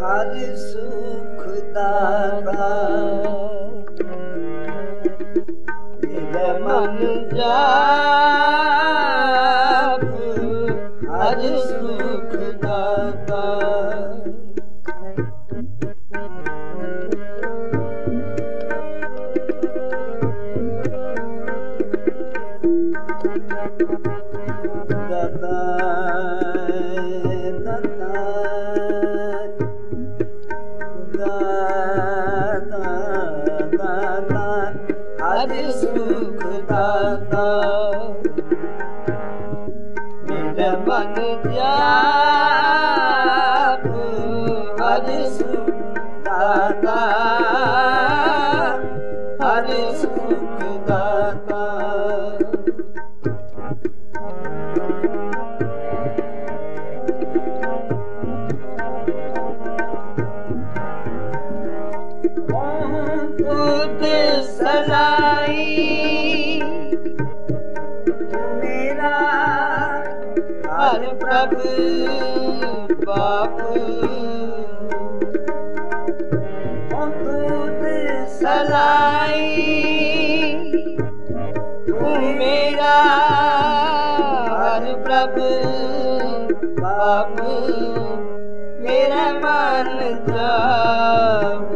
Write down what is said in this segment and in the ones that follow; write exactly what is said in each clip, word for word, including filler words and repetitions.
हर सुख दाता मेरे मन जाप हर सुख दाता हर सुख दाता मेरे मन जाप हर सुख दाता हर सुख दाता सलाई मेरा हर प्रभु बाप दूध सलाई तू मेरा हर प्रभु बाप मेरा मन जाप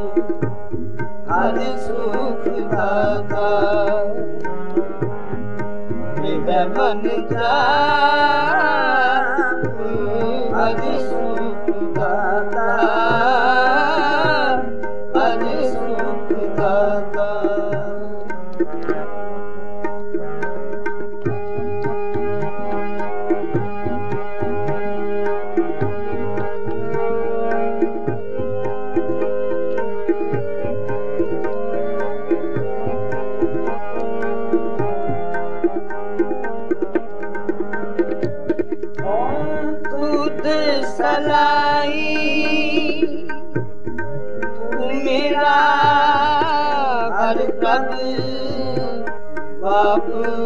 हर सुख दाता मेरा मन जाप हर सुख दाता हर सुख दाता सलाई तू मेरा हर प्रभु बाप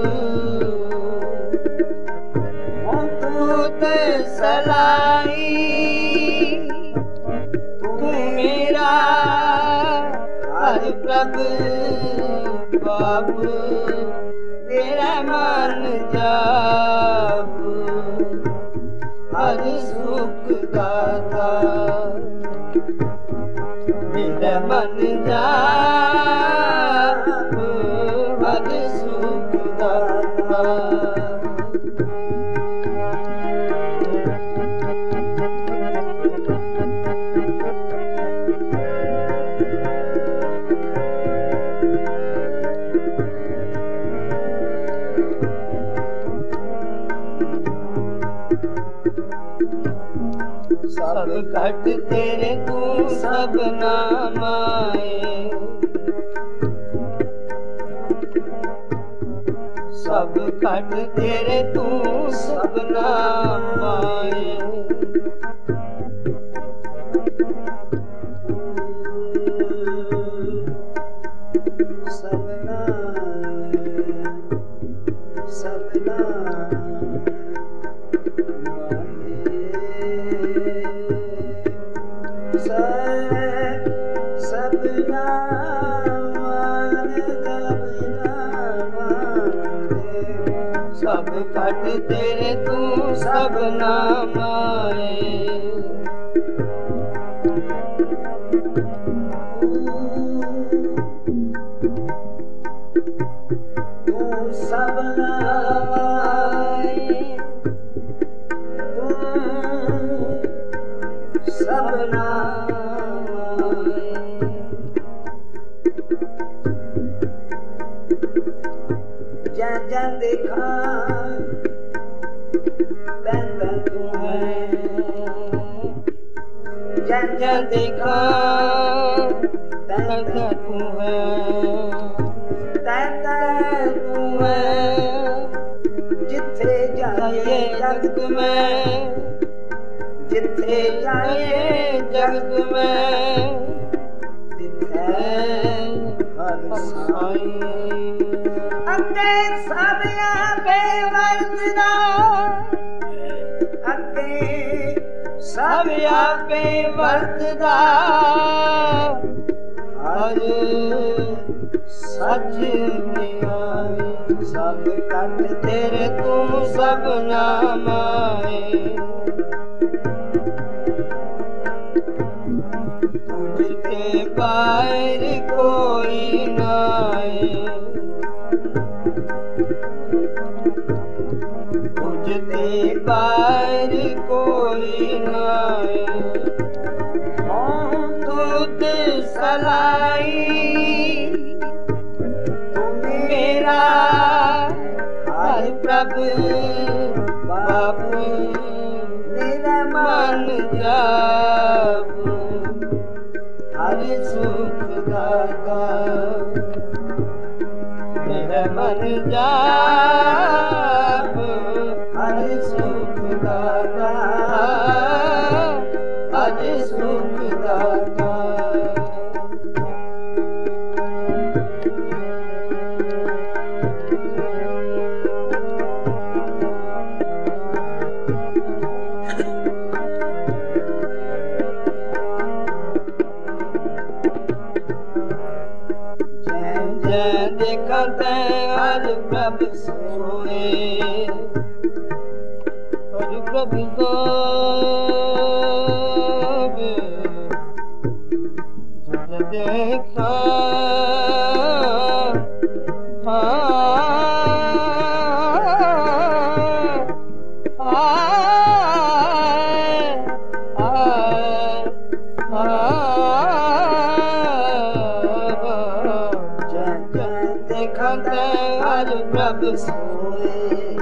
दूध सलाई तू मेरा हर प्रभु बाप तेरा मन जाप हर सुख दाता मेरा मन जाप हर सुख दाता सब घट तेरे तू सब नाम आए सब घट तेरे तू सब नाम आए सब नाम सब नाम सब घट तेरे तू सब नाम आए तू सब नाम आए तू सब नाम आए जन जन देखा तन तन तू है जन जन देखा तन तन तू है तन तन तू है जिथे जाए जगत में जिथे जाए जगत में तिथे हर साई अगे साबिया बेवरतना अगे सब आपे वरतदा हर सच नियाई सब कट तेरे तू सब नाम आए तुझते बाहर कोई नाए तुझते बाहर कोई नाए तुझ सलाई मेरा हर प्रभु बाबू मेरा मन जाब हर सुख दाता मेरा मन जाब हर सुख दाता हर सुख दाता देखते हर प्रभु सोए हर प्रभु सोए देखा हर प्रभु सोए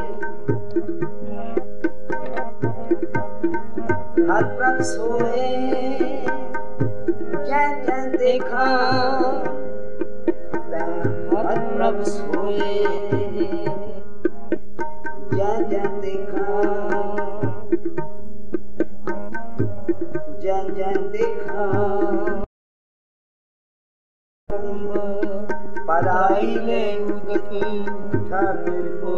हर प्रभु सोए जय जय देखा हर प्रभु सोए जय जय देखा जय जय देखा पराई ले उदक ठाकुर को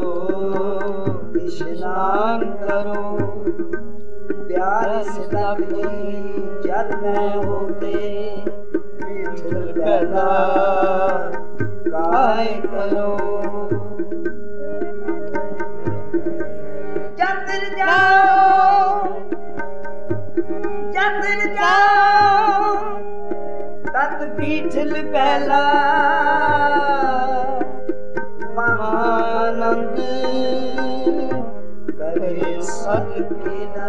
स्नान करो प्यार से लगी जब मैं होते विठल पैदा काय करो चतर जाओ चतर जाओ तत पीठल पहला महानंद करे सद केना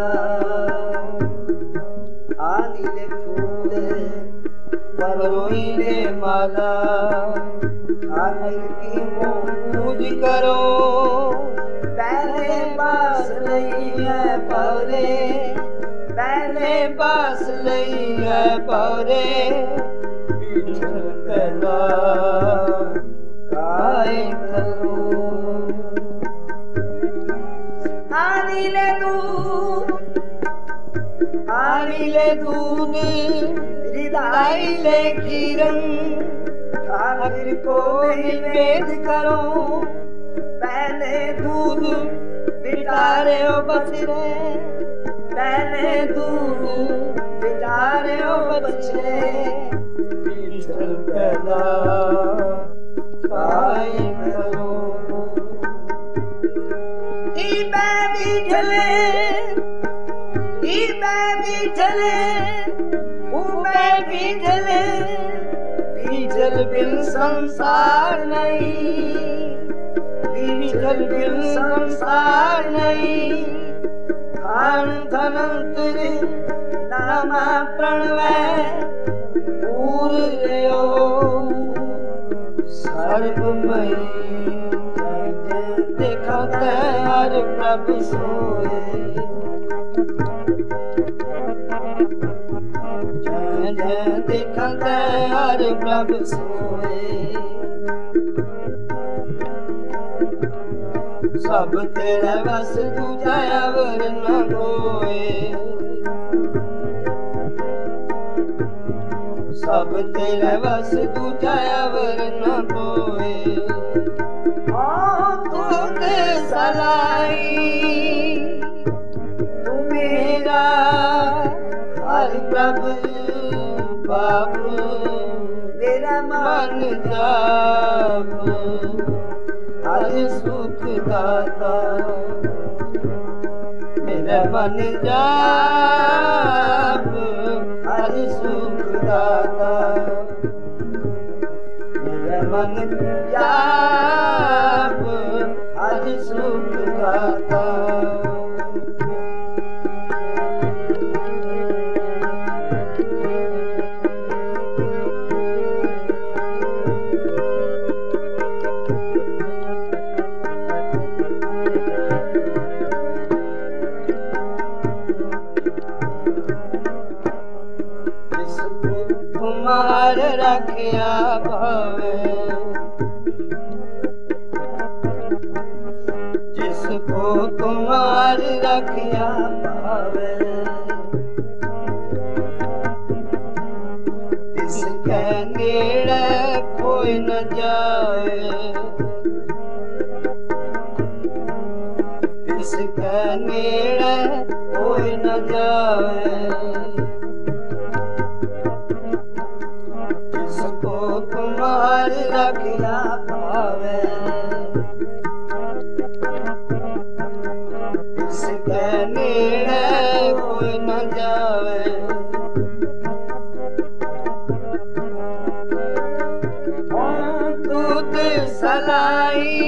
आनिले फूल परोइले माला आखिर की पूज करो पहले बास लई है पौरे पहले बास लई है पौरे पीठल पहला काय करो आनिले दूध आनिले दूध हृदय ले किरण ठाकुर को निवेद करो पहले दूध बिटारे ओ बछड़े पहले दूध बिटारे ओ बछड़े पीठल पहला काय करो ईबे बिठले ईबे बिठले ऊबे बिठले बिठल बिन संसार नहीं बिठल बिन संसार नहीं खान धनंतर नामा प्रणवै पूर लियो सर्वमयी देखते हर प्रभु सोए जय जय देखते हर प्रभु सोए सब तेरे बस दूजा अवर न होए सब तेरे बस दूजा अवर न होए सलाई तू मेरा प्रभु बाबू मेरा मन जाप हर सुख दाता मेरा मन जाप हर सुख दाता मेरा मन जाप हर सुख दाता तुम्हार रखिया भावे जिसको तुम्हार रखिया भावे इसके नेड़े कोई न जाए इसके नेड़े कोई न जाए तुम्हार रखिया पावे इसके नेड़े कोई न जावे दूध सलाई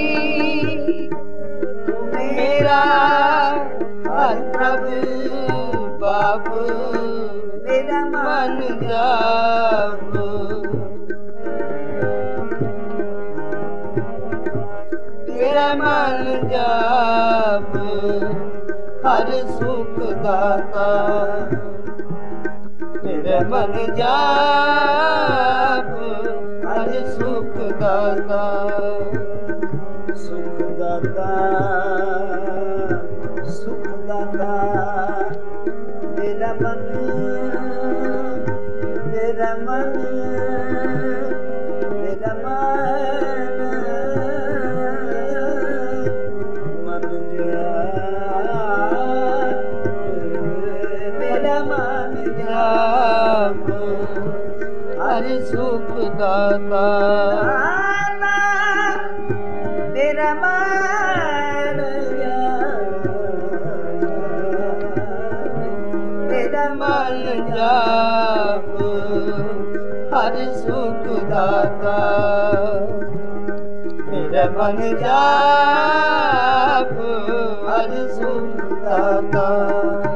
मेरा हर प्रभु बाबू मेरा मन जाप मेरा मन जाप हर सुख दाता मेरा मन जाप हर सुख दाता सुख दाता सुख दाता मेरा मन मेरा मन मेरा मन हर सुख दाता मेरा मन मेरा मन जाप हर सुख दाता मेरा मन जाप हर सुख दाता